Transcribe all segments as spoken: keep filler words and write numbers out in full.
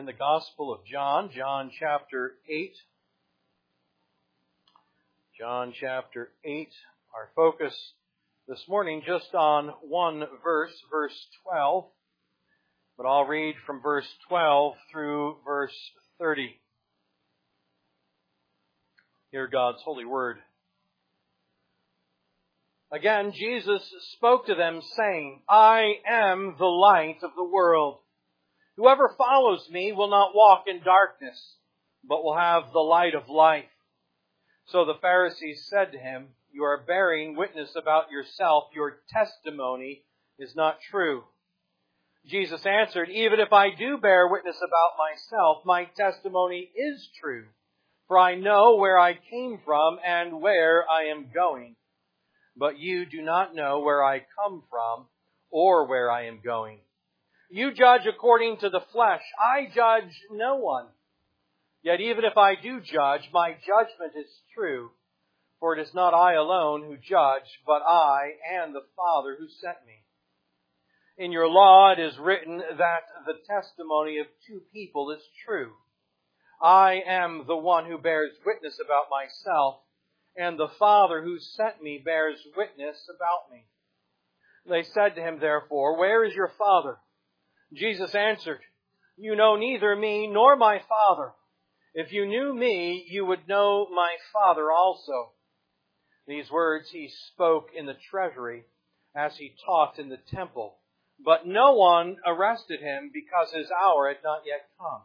In the Gospel of John, John chapter eight. John chapter eight. Our focus this morning just on one verse, verse twelve. But I'll read from verse twelve through verse thirty. Hear God's holy word. Again, Jesus spoke to them, saying, I am the light of the world. Whoever follows me will not walk in darkness, but will have the light of life. So the Pharisees said to him, You are bearing witness about yourself. Your testimony is not true. Jesus answered, Even if I do bear witness about myself, my testimony is true. For I know where I came from and where I am going. But you do not know where I come from or where I am going. You judge according to the flesh. I judge no one. Yet even if I do judge, my judgment is true. For it is not I alone who judge, but I and the Father who sent me. In your law it is written that the testimony of two people is true. I am the one who bears witness about myself, and the Father who sent me bears witness about me. They said to him, therefore, Where is your Father? Jesus answered, You know neither me nor my Father. If you knew me, you would know my Father also. These words he spoke in the treasury as he taught in the temple. But no one arrested him because his hour had not yet come.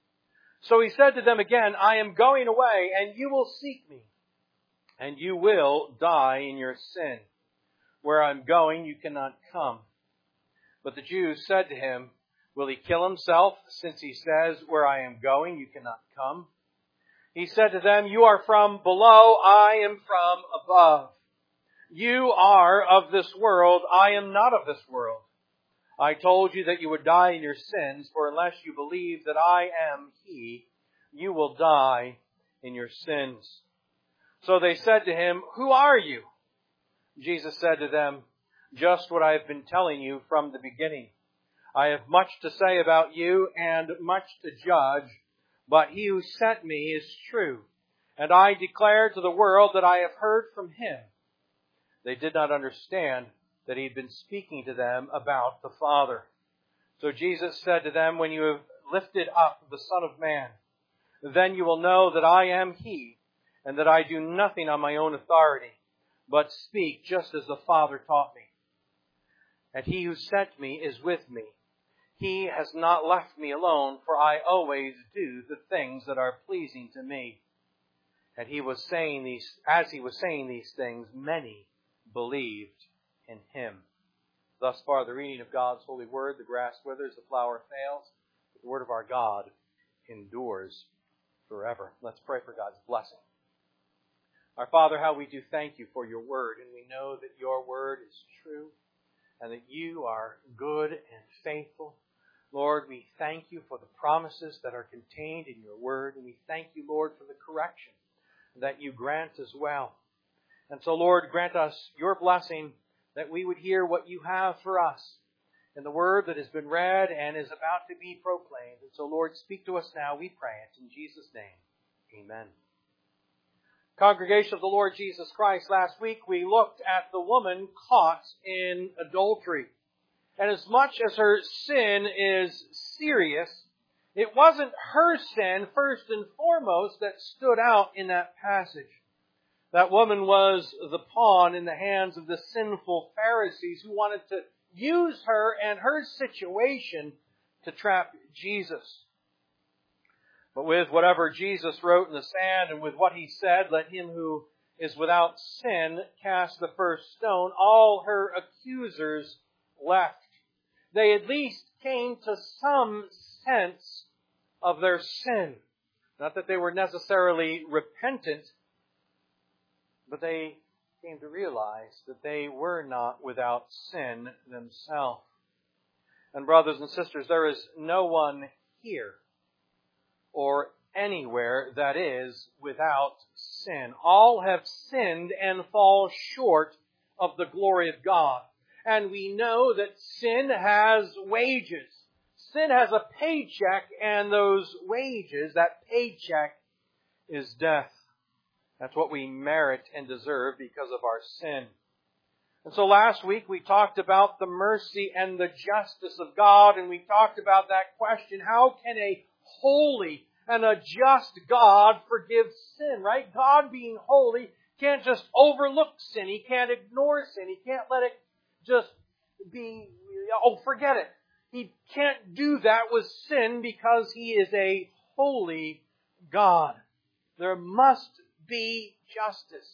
So he said to them again, I am going away, and you will seek me, and you will die in your sin. Where I am going, you cannot come. But the Jews said to him, Will he kill himself, since he says, Where I am going, you cannot come? He said to them, You are from below, I am from above. You are of this world, I am not of this world. I told you that you would die in your sins, for unless you believe that I am He, you will die in your sins. So they said to him, Who are you? Jesus said to them, Just what I have been telling you from the beginning. I have much to say about you and much to judge, but he who sent me is true, and I declare to the world that I have heard from him. They did not understand that he had been speaking to them about the Father. So Jesus said to them, When you have lifted up the Son of Man, then you will know that I am He, and that I do nothing on my own authority, but speak just as the Father taught me. And he who sent me is with me. He has not left me alone, for I always do the things that are pleasing to me. And he was saying these, as he was saying these things, many believed in him. Thus far the reading of God's holy word. The grass withers, the flower fails, but the word of our God endures forever. Let's pray for God's blessing. Our Father, how we do thank you for your word, and we know that your word is true, and that you are good and faithful. Lord, we thank you for the promises that are contained in your word, and we thank you, Lord, for the correction that you grant as well. And so, Lord, grant us your blessing that we would hear what you have for us in the word that has been read and is about to be proclaimed. And so, Lord, speak to us now, we pray it in Jesus' name. Amen. Congregation of the Lord Jesus Christ, last week we looked at the woman caught in adultery. And as much as her sin is serious, it wasn't her sin, first and foremost, that stood out in that passage. That woman was the pawn in the hands of the sinful Pharisees who wanted to use her and her situation to trap Jesus. But with whatever Jesus wrote in the sand and with what he said, let him who is without sin cast the first stone, all her accusers left. They at least came to some sense of their sin. Not that they were necessarily repentant, but they came to realize that they were not without sin themselves. And brothers and sisters, there is no one here or anywhere that is without sin. All have sinned and fall short of the glory of God. And we know that sin has wages. sin has a paycheck, and those wages, that paycheck, is death. That's what we merit and deserve because of our sin. And so last week we talked about the mercy and the justice of God, and we talked about that question, how can a holy and a just God forgive sin, right? God being holy can't just overlook sin. He can't ignore sin. He can't let it just be, oh, forget it. He can't do that with sin because He is a holy God. There must be justice.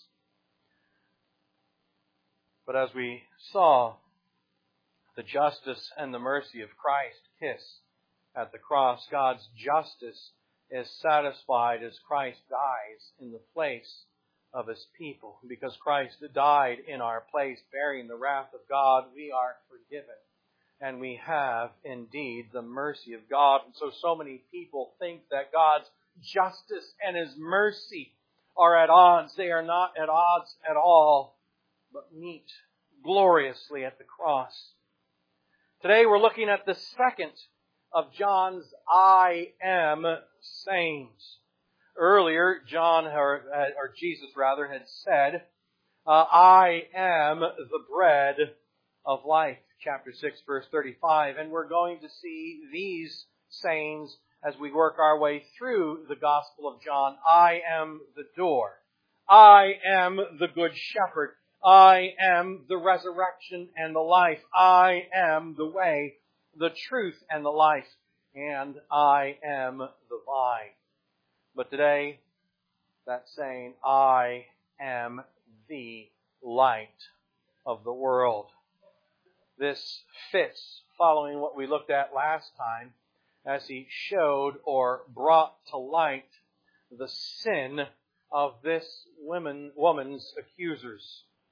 But as we saw, the justice and the mercy of Christ kiss at the cross. God's justice is satisfied as Christ dies in the place of His people. Because Christ died in our place, bearing the wrath of God, we are forgiven. And we have indeed the mercy of God. And so, so many people think that God's justice and His mercy are at odds. They are not at odds at all, but meet gloriously at the cross. Today we're looking at the second of John's I am sayings. Earlier, John, or, or Jesus rather, had said, uh, I am the bread of life. Chapter six, verse thirty-five. And we're going to see these sayings as we work our way through the Gospel of John. I am the door. I am the good shepherd. I am the resurrection and the life. I am the way, the truth, and the life. And I am the vine. But today, that's saying, I am the light of the world. This fits following what we looked at last time as he showed or brought to light the sin of this woman, woman's accusers.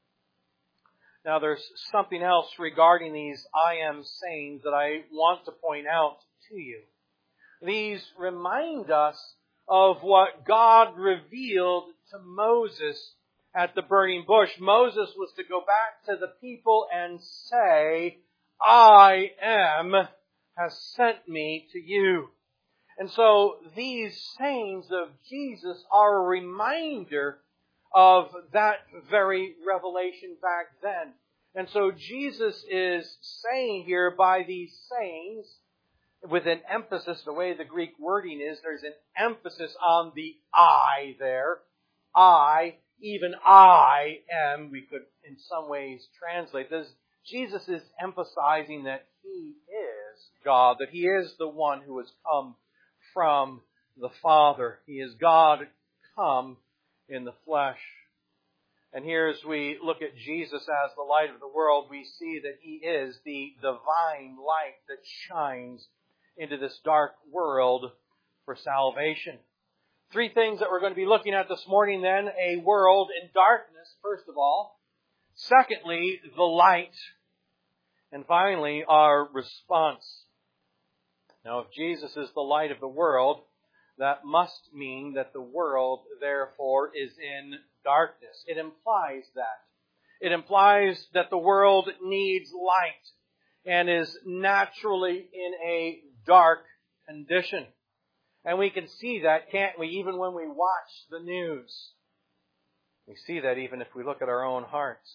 Now there's something else regarding these I am sayings that I want to point out to you. These remind us of what God revealed to Moses at the burning bush. Moses was to go back to the people and say, I am has sent me to you. And so these sayings of Jesus are a reminder of that very revelation back then. And so Jesus is saying here by these sayings, with an emphasis, the way the Greek wording is, there's an emphasis on the I there. I, even I am, we could in some ways translate this. Jesus is emphasizing that He is God, that He is the one who has come from the Father. He is God come in the flesh. And here as we look at Jesus as the light of the world, we see that He is the divine light that shines into this dark world for salvation. Three things that we're going to be looking at this morning then. A world in darkness, first of all. Secondly, the light. And finally, our response. Now, if Jesus is the light of the world, that must mean that the world, therefore, is in darkness. It implies that. It implies that the world needs light and is naturally in a dark condition. And we can see that, can't we, even when we watch the news. We see that even if we look at our own hearts.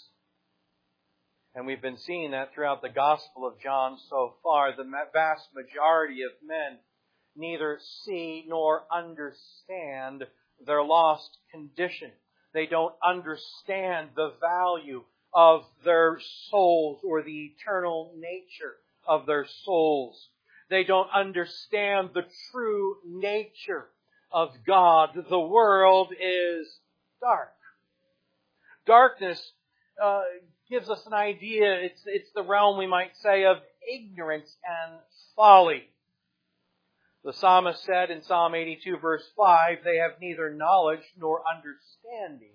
And we've been seeing that throughout the Gospel of John so far. The vast majority of men neither see nor understand their lost condition. They don't understand the value of their souls or the eternal nature of their souls. They don't understand the true nature of God. The world is dark. Darkness uh, gives us an idea. It's, it's the realm, we might say, of ignorance and folly. The psalmist said in Psalm eighty-two, verse five, they have neither knowledge nor understanding.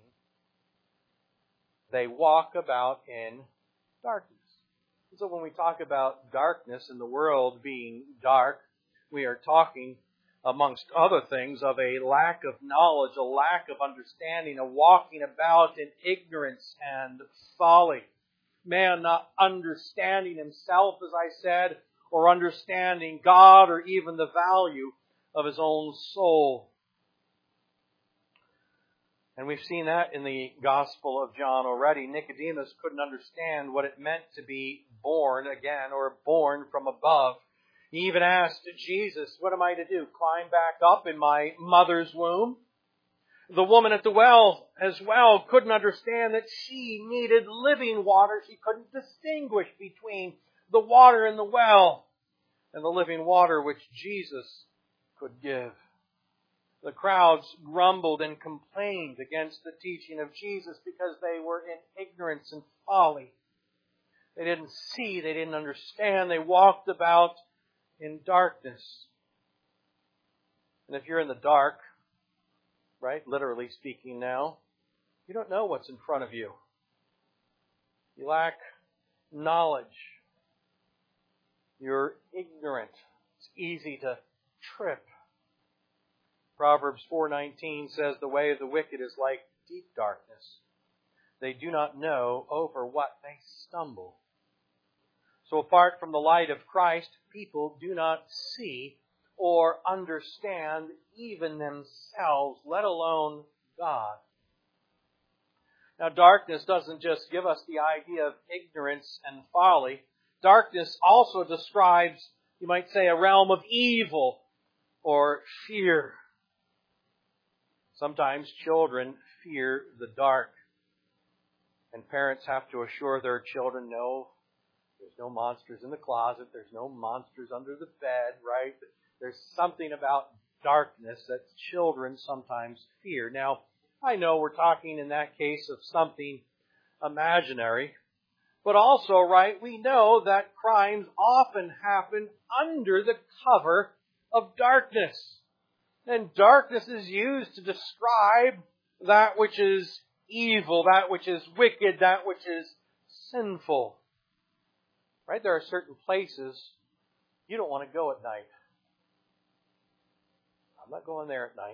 They walk about in darkness. So when we talk about darkness and the world being dark, we are talking, amongst other things, of a lack of knowledge, a lack of understanding, a walking about in ignorance and folly. Man not understanding himself, as I said, or understanding God or even the value of his own soul. And we've seen that in the Gospel of John already. Nicodemus couldn't understand what it meant to be born again or born from above. He even asked Jesus, what am I to do? Climb back up in my mother's womb? The woman at the well as well couldn't understand that she needed living water. She couldn't distinguish between the water in the well and the living water which Jesus could give. The crowds grumbled and complained against the teaching of Jesus because they were in ignorance and folly. They didn't see, they didn't understand, they walked about in darkness. And if you're in the dark, right, literally speaking now, you don't know what's in front of you. You lack knowledge. You're ignorant. It's easy to trip. Proverbs four nineteen says, the way of the wicked is like deep darkness. They do not know over what they stumble. So apart from the light of Christ, people do not see or understand even themselves, let alone God. Now, darkness doesn't just give us the idea of ignorance and folly. Darkness also describes, you might say, a realm of evil or fear. Sometimes children fear the dark, and parents have to assure their children, no, there's no monsters in the closet, there's no monsters under the bed, right? There's something about darkness that children sometimes fear. Now, I know we're talking in that case of something imaginary, but also, right, we know that crimes often happen under the cover of darkness. And darkness is used to describe that which is evil, that which is wicked, that which is sinful. Right? There are certain places you don't want to go at night. I'm not going there at night.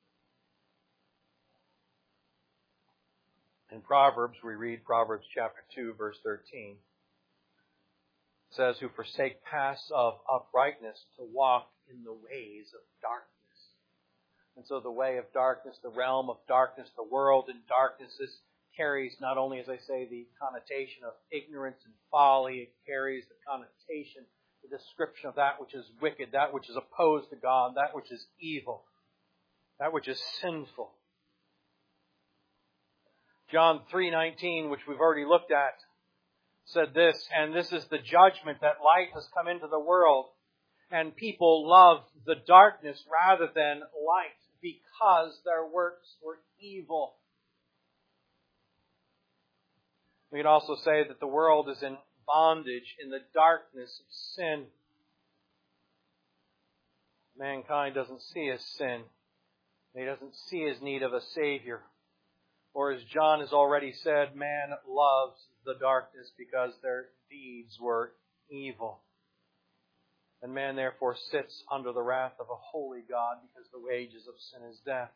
In Proverbs, we read Proverbs chapter two, verse thirteen. It says, who forsake paths of uprightness to walk in the ways of darkness. And so the way of darkness, the realm of darkness, the world in darkness, this carries not only, as I say, the connotation of ignorance and folly, it carries the connotation, the description of that which is wicked, that which is opposed to God, that which is evil, that which is sinful. John three nineteen, which we've already looked at, said this, and this is the judgment that light has come into the world, and people love the darkness rather than light because their works were evil. We can also say that the world is in bondage in the darkness of sin. Mankind doesn't see his sin. He doesn't see his need of a Savior. Or as John has already said, man loves the darkness because their deeds were evil. And man therefore sits under the wrath of a holy God because the wages of sin is death.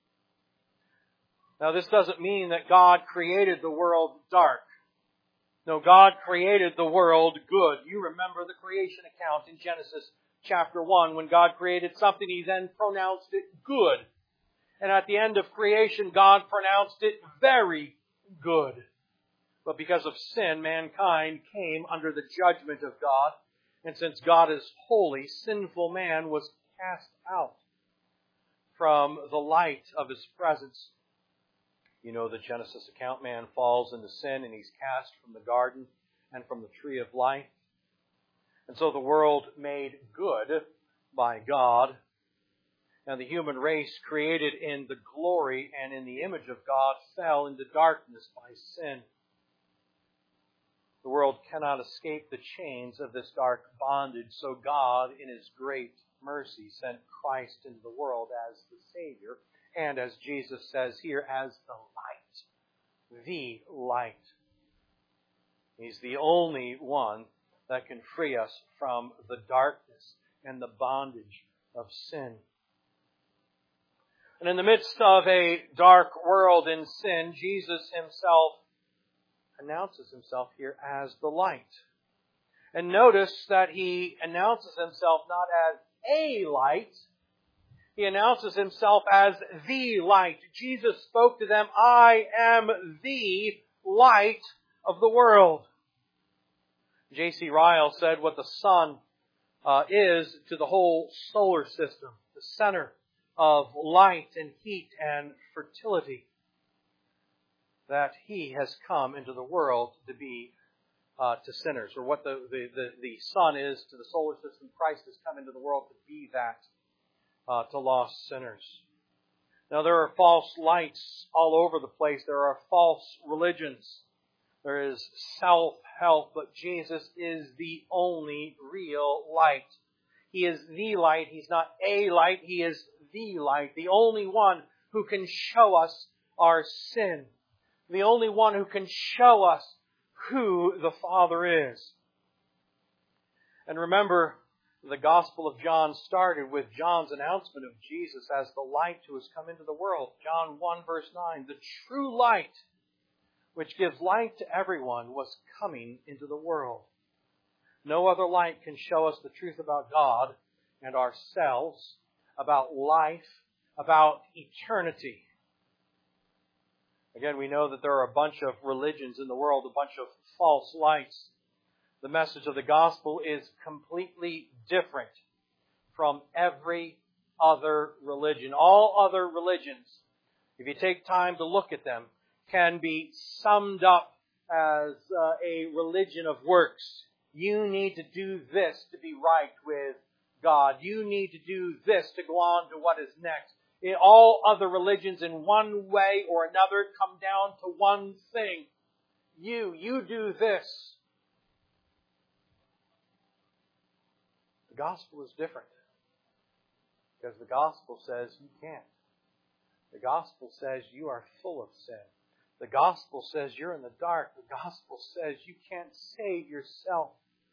Now this doesn't mean that God created the world dark. No, God created the world good. You remember the creation account in Genesis chapter one. When God created something, He then pronounced it good. And at the end of creation, God pronounced it very good. But because of sin, mankind came under the judgment of God. And since God is holy, sinful man was cast out from the light of His presence. You know the Genesis account, man falls into sin and he's cast from the garden and from the tree of life. And so the world made good by God, and the human race created in the glory and in the image of God fell into darkness by sin. The world cannot escape the chains of this dark bondage, so God, in His great mercy, sent Christ into the world as the Savior, and as Jesus says here, as the light. The light. He's the only one that can free us from the darkness and the bondage of sin. And in the midst of a dark world in sin, Jesus Himself announces Himself here as the light. And notice that he announces himself not as a light. He announces himself as the light. Jesus spoke to them, I am the light of the world. J C Ryle said what the sun uh, is to the whole solar system, the center of light and heat and fertility, that he has come into the world to be uh, to sinners, or what the, the, the, the sun is to the solar system. Christ has come into the world to be that uh, to lost sinners. Now there are false lights all over the place. There are false religions. There is self-help, but Jesus is the only real light. He is the light. He's not a light. He is the light. The only one who can show us our sin. The only one who can show us who the Father is. And remember, the Gospel of John started with John's announcement of Jesus as the light who has come into the world. John one verse nine, the true light which gives light to everyone was coming into the world. No other light can show us the truth about God and ourselves, about life, about eternity. Again, we know that there are a bunch of religions in the world, a bunch of false lights. The message of the gospel is completely different from every other religion. All other religions, if you take time to look at them, can be summed up as uh, a religion of works. You need to do this to be right with God. You need to do this to go on to what is next. In all other religions, in one way or another, come down to one thing. You, you do this. The gospel is different. Because the gospel says you can't. The gospel says you are full of sin. The gospel says you're in the dark. The gospel says you can't save yourself.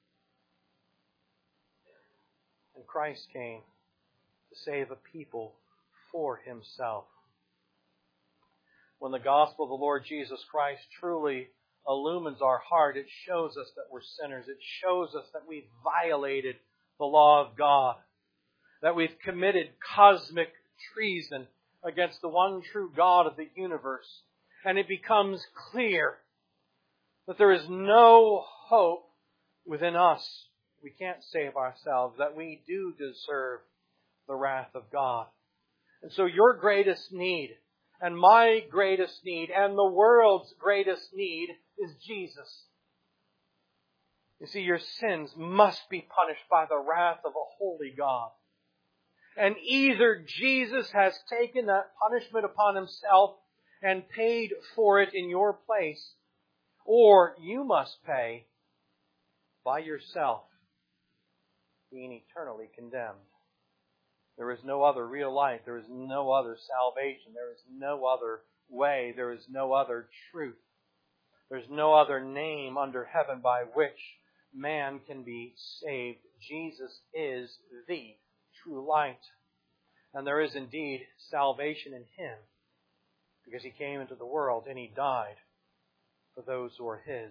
And Christ came to save a people for Himself. When the gospel of the Lord Jesus Christ truly illumines our heart, it shows us that we're sinners. It shows us that we've violated the law of God, that we've committed cosmic treason against the one true God of the universe. And it becomes clear that there is no hope within us. We can't save ourselves, that we do deserve the wrath of God. And so your greatest need, and my greatest need, and the world's greatest need is Jesus. You see, your sins must be punished by the wrath of a holy God. And either Jesus has taken that punishment upon Himself and paid for it in your place, or you must pay by yourself, being eternally condemned. There is no other real life. There is no other salvation. There is no other way. There is no other truth. There's no other name under heaven by which man can be saved. Jesus is the true light. And there is indeed salvation in Him, because He came into the world and He died for those who are His.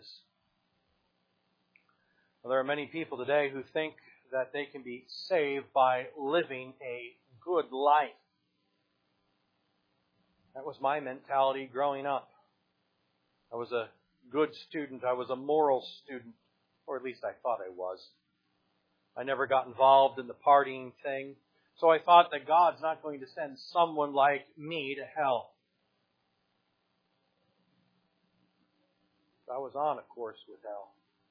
Well, there are many people today who think that they can be saved by living a good life. That was my mentality growing up. I was a good student. I was a moral student, or at least I thought I was. I never got involved in the partying thing, so I thought that God's not going to send someone like me to hell. I was on a course with hell.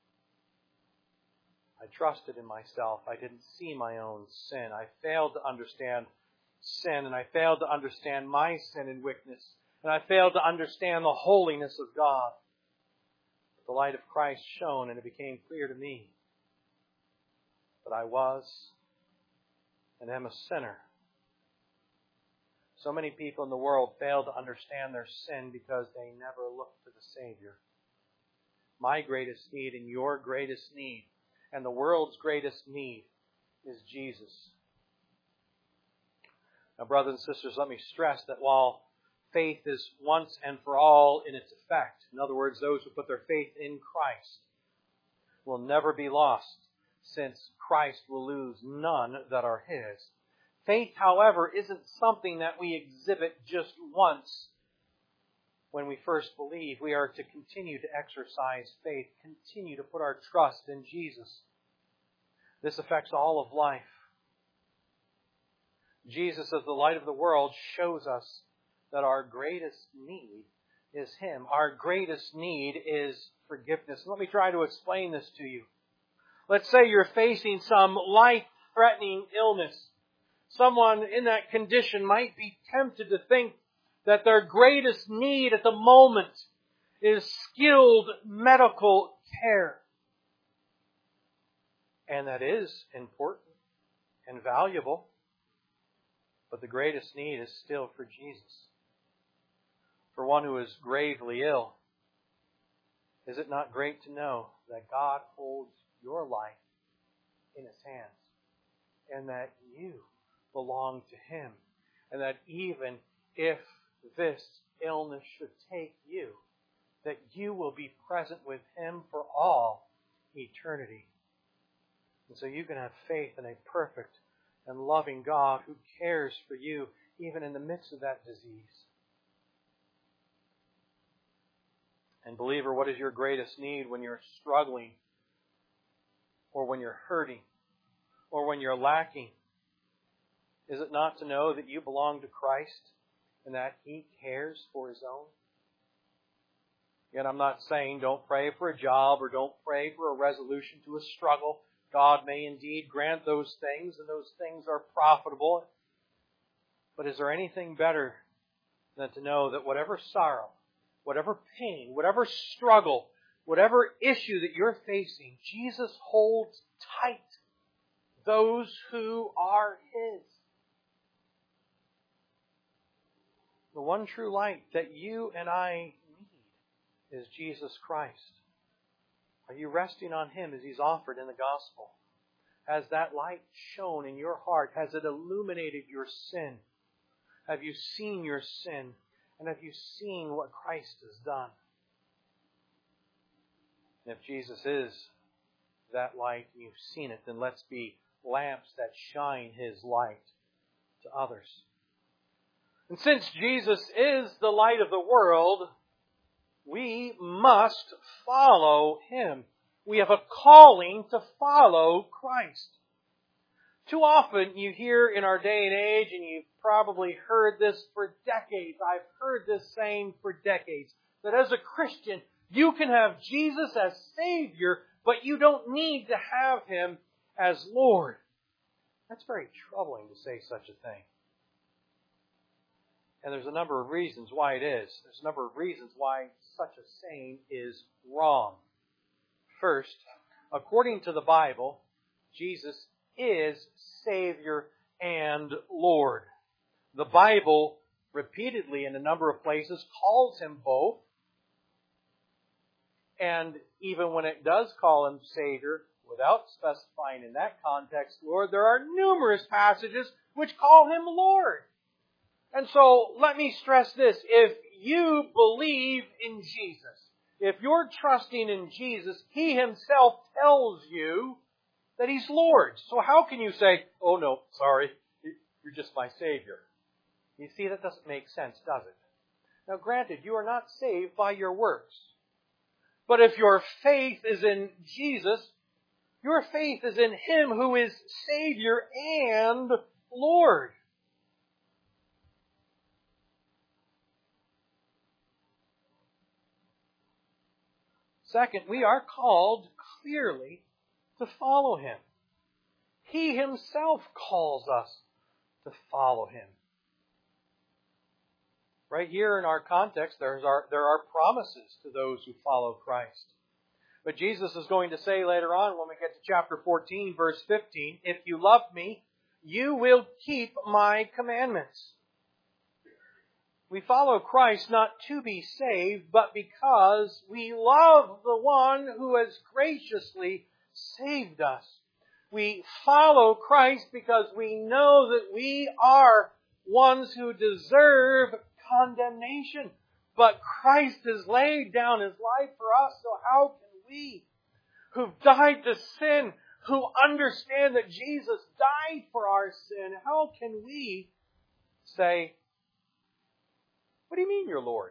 I trusted in myself. I didn't see my own sin. I failed to understand sin, and I failed to understand my sin and weakness, and I failed to understand the holiness of God. The light of Christ shone, and it became clear to me that I was and am a sinner. So many people in the world fail to understand their sin because they never look to the Savior. My greatest need and your greatest need and the world's greatest need is Jesus. Now, brothers and sisters, let me stress that while faith is once and for all in its effect, in other words, those who put their faith in Christ, will never be lost, since Christ will lose none that are His. Faith, however, isn't something that we exhibit just once when we first believe. We are to continue to exercise faith, continue to put our trust in Jesus. This affects all of life. Jesus, as the light of the world, shows us that our greatest need is Him. Our greatest need is forgiveness. Let me try to explain this to you. Let's say you're facing some life-threatening illness. Someone in that condition might be tempted to think that their greatest need at the moment is skilled medical care. And that is important and valuable. But the greatest need is still for Jesus. For one who is gravely ill, is it not great to know that God holds your life in His hands, and that you belong to Him, and that even if this illness should take you, that you will be present with Him for all eternity. And so you can have faith in a perfect and loving God who cares for you even in the midst of that disease. And believer, what is your greatest need when you're struggling, or when you're hurting, or when you're lacking? Is it not to know that you belong to Christ and that He cares for His own? Again, I'm not saying don't pray for a job or don't pray for a resolution to a struggle. God may indeed grant those things, and those things are profitable. But is there anything better than to know that whatever sorrow, whatever pain, whatever struggle, whatever issue that you're facing, Jesus holds tight those who are His. The one true light that you and I need is Jesus Christ. Are you resting on Him as He's offered in the gospel? Has that light shone in your heart? Has it illuminated your sin? Have you seen your sin? And have you seen what Christ has done? And if Jesus is that light and you've seen it, then let's be lamps that shine His light to others. And since Jesus is the light of the world, we must follow Him. We have a calling to follow Christ. Too often you hear in our day and age, and you've probably heard this for decades, I've heard this saying for decades, that as a Christian, you can have Jesus as Savior, but you don't need to have Him as Lord. That's very troubling to say such a thing. And there's a number of reasons why it is. There's a number of reasons why such a saying is wrong. First, according to the Bible, Jesus is Savior and Lord. The Bible repeatedly in a number of places calls Him both. And even when it does call Him Savior, without specifying in that context, Lord, there are numerous passages which call Him Lord. And so, let me stress this. If you believe in Jesus, if you're trusting in Jesus, He Himself tells you that He's Lord. So how can you say, oh no, sorry, you're just my Savior? You see, that doesn't make sense, does it? Now granted, you are not saved by your works. But if your faith is in Jesus, your faith is in Him who is Savior and Lord. Second, we are called clearly to follow Him. He Himself calls us to follow Him. Right here in our context, there's our, there are promises to those who follow Christ. But Jesus is going to say later on when we get to chapter fourteen, verse fifteen, if you love me, you will keep my commandments. We follow Christ not to be saved, but because we love the one who has graciously saved us. We follow Christ because we know that we are ones who deserve condemnation. But Christ has laid down His life for us, so how can we, who've died to sin, who understand that Jesus died for our sin, how can we say, what do you mean you're Lord?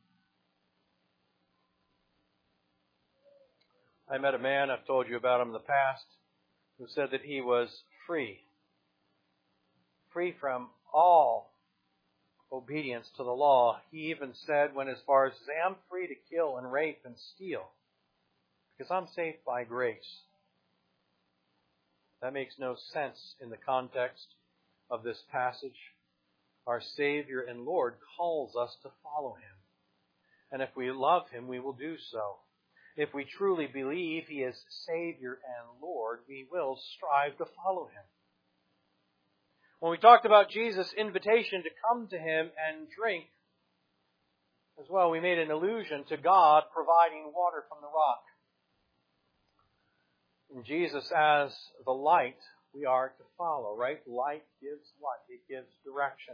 I met a man, I've told you about him in the past, who said that he was free. Free from all obedience to the law. He even said, went as far as to say, I'm free to kill and rape and steal because I'm saved by grace. That makes no sense in the context of this passage. Our Savior and Lord calls us to follow Him. And if we love Him, we will do so. If we truly believe He is Savior and Lord, we will strive to follow Him. When we talked about Jesus' invitation to come to Him and drink, as well, we made an allusion to God providing water from the rock. And Jesus as the light we are to follow, right? Light gives what? It gives direction.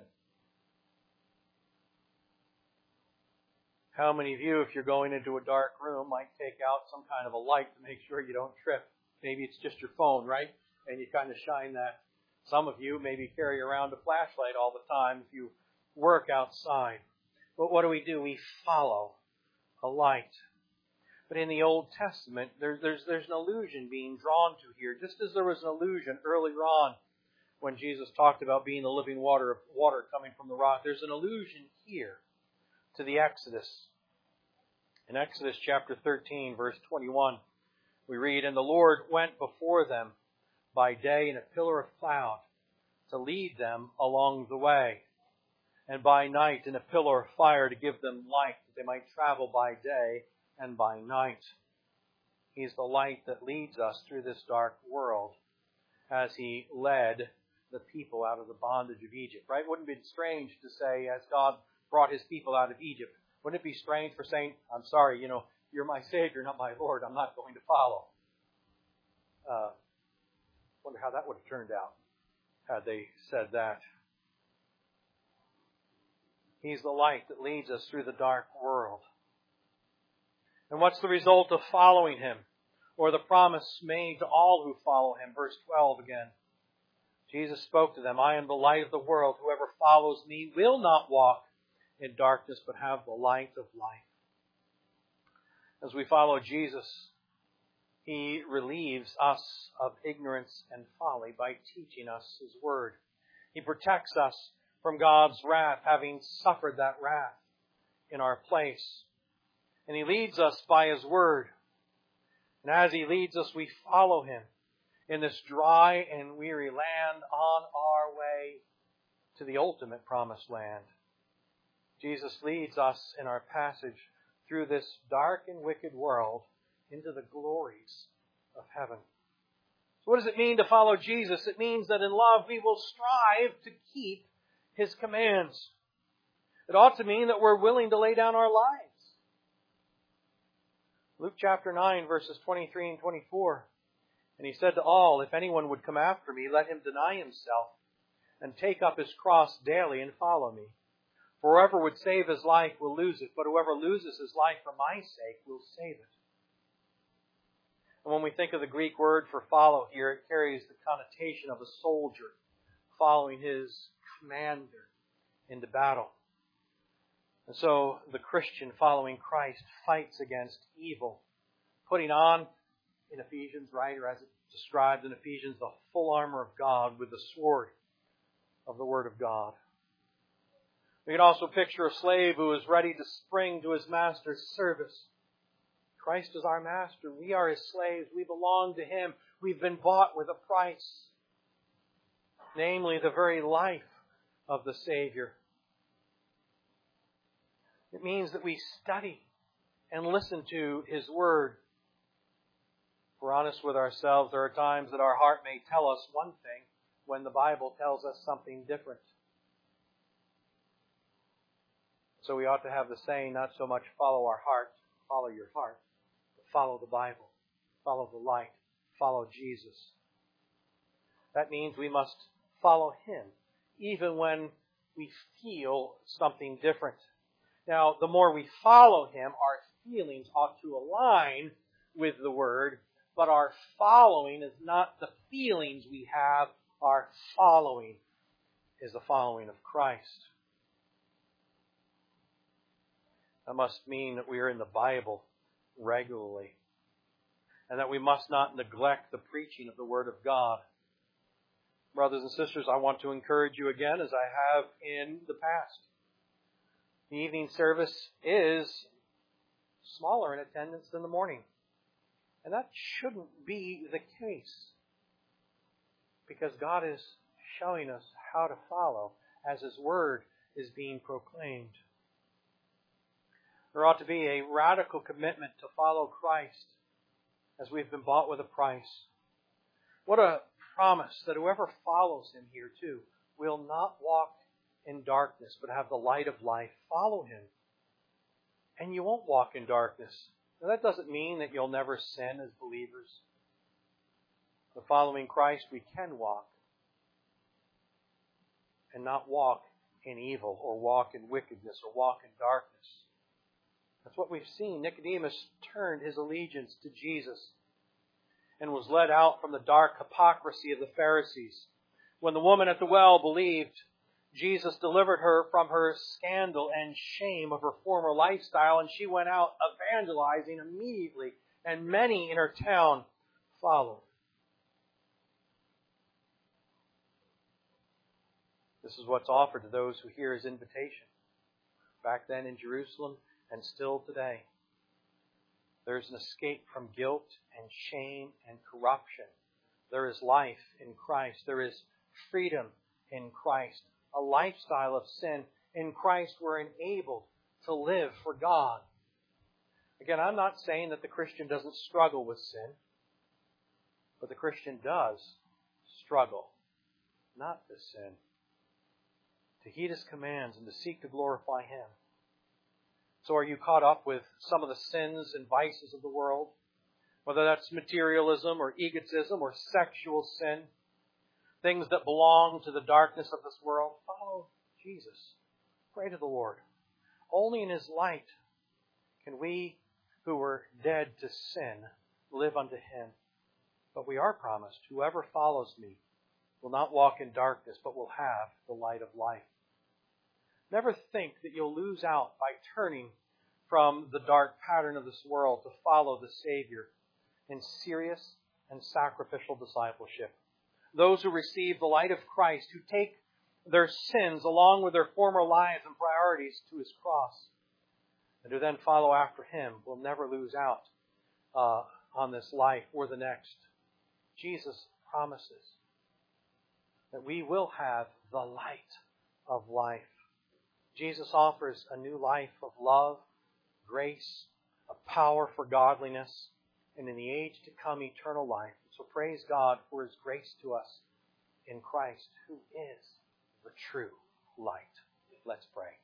How many of you, if you're going into a dark room, might take out some kind of a light to make sure you don't trip? Maybe it's just your phone, right? And you kind of shine that. Some of you maybe carry around a flashlight all the time if you work outside. But what do we do? We follow a light. But in the Old Testament, there, there's, there's an allusion being drawn to here. Just as there was an allusion earlier on when Jesus talked about being the living water, water coming from the rock, there's an allusion here to the Exodus. In Exodus chapter thirteen, verse twenty-one, we read, And the Lord went before them by day in a pillar of cloud to lead them along the way, and by night in a pillar of fire to give them light, that they might travel by day and by night. He's the light that leads us through this dark world as He led the people out of the bondage of Egypt. Right? Wouldn't it be strange to say, as God brought His people out of Egypt, wouldn't it be strange for saying, I'm sorry, you know, you're my Savior, not my Lord, I'm not going to follow? Uh, wonder how that would have turned out had they said that. He's the light that leads us through the dark world. And what's the result of following Him? Or the promise made to all who follow Him? Verse twelve again. Jesus spoke to them, I am the light of the world. Whoever follows me will not walk in darkness, but have the light of life. As we follow Jesus, He relieves us of ignorance and folly by teaching us His Word. He protects us from God's wrath, having suffered that wrath in our place. And He leads us by His Word. And as He leads us, we follow Him in this dry and weary land on our way to the ultimate promised land. Jesus leads us in our passage through this dark and wicked world into the glories of heaven. So what does it mean to follow Jesus? It means that in love we will strive to keep His commands. It ought to mean that we're willing to lay down our lives. Luke chapter nine, verses twenty-three and twenty-four. And He said to all, If anyone would come after me, let him deny himself and take up his cross daily and follow me. For whoever would save his life will lose it, but whoever loses his life for my sake will save it. And when we think of the Greek word for follow here, it carries the connotation of a soldier following his commander into battle. And so the Christian following Christ fights against evil, putting on, in Ephesians, right, or as it's described in Ephesians, the full armor of God with the sword of the Word of God. We can also picture a slave who is ready to spring to his master's service. Christ is our master. We are His slaves. We belong to Him. We've been bought with a price, namely the very life of the Savior. It means that we study and listen to His Word. If we're honest with ourselves, there are times that our heart may tell us one thing when the Bible tells us something different. So we ought to have the saying, not so much follow our heart, follow your heart, but follow the Bible, follow the light, follow Jesus. That means we must follow Him, even when we feel something different. Now, the more we follow Him, our feelings ought to align with the Word, but our following is not the feelings we have. Our following is the following of Christ. That must mean that we are in the Bible regularly, and that we must not neglect the preaching of the Word of God. Brothers and sisters, I want to encourage you again, as I have in the past. The evening service is smaller in attendance than the morning. And that shouldn't be the case, because God is showing us how to follow as His Word is being proclaimed. There ought to be a radical commitment to follow Christ as we've been bought with a price. What a promise that whoever follows Him here too will not walk in darkness but have the light of life. Follow Him, and you won't walk in darkness. Now, that doesn't mean that you'll never sin as believers. But following Christ, we can walk and not walk in evil or walk in wickedness or walk in darkness. That's what we've seen. Nicodemus turned his allegiance to Jesus and was led out from the dark hypocrisy of the Pharisees. When the woman at the well believed, Jesus delivered her from her scandal and shame of her former lifestyle, and she went out evangelizing immediately, and many in her town followed. This is what's offered to those who hear His invitation. Back then in Jerusalem, and still today, there's an escape from guilt and shame and corruption. There is life in Christ. There is freedom in Christ. A lifestyle of sin. In Christ, we're enabled to live for God. Again, I'm not saying that the Christian doesn't struggle with sin, but the Christian does struggle not to sin, to heed His commands and to seek to glorify Him. So are you caught up with some of the sins and vices of the world? Whether that's materialism or egotism or sexual sin, things that belong to the darkness of this world, follow Jesus. Pray to the Lord. Only in His light can we who were dead to sin live unto Him. But we are promised, whoever follows me will not walk in darkness, but will have the light of life. Never think that you'll lose out by turning from the dark pattern of this world to follow the Savior in serious and sacrificial discipleship. Those who receive the light of Christ, who take their sins along with their former lives and priorities to His cross, and who then follow after Him, will never lose out uh, on this life or the next. Jesus promises that we will have the light of life. Jesus offers a new life of love, grace, of power for godliness, and in the age to come, eternal life. So praise God for His grace to us in Christ, who is the true light. Let's pray.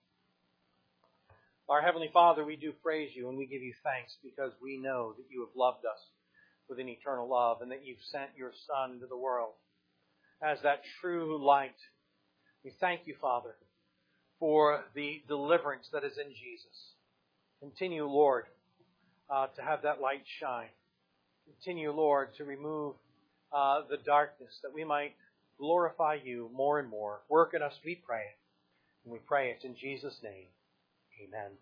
Our Heavenly Father, we do praise You and we give You thanks because we know that You have loved us with an eternal love and that You've sent Your Son into the world as that true light. We thank You, Father, for the deliverance that is in Jesus. Continue, Lord, uh, to have that light shine. Continue, Lord, to remove uh, the darkness that we might glorify You more and more. Work in us, we pray. And we pray it in Jesus' name. Amen.